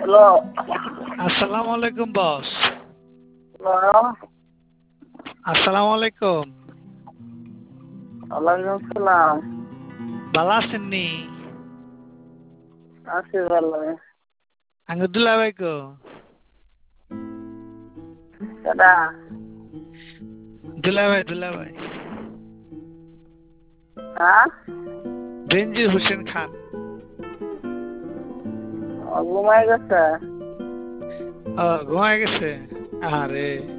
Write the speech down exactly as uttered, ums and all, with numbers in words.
Hello. আসসালামু আলাইকুম বস। Hello. আসসালামু আলাইকুম। ওয়ালাইকুম আসসালাম। ভালো আছেন নি? আছি ভালো। আঙ্গ দুলাভাই কো? কেডা? দুলাভাই দুলাভাই। হ্যাঁ? বেনজির হোসেন খান। ও ঘুমাই গেছে। ও ঘুমায় গেছে? আরে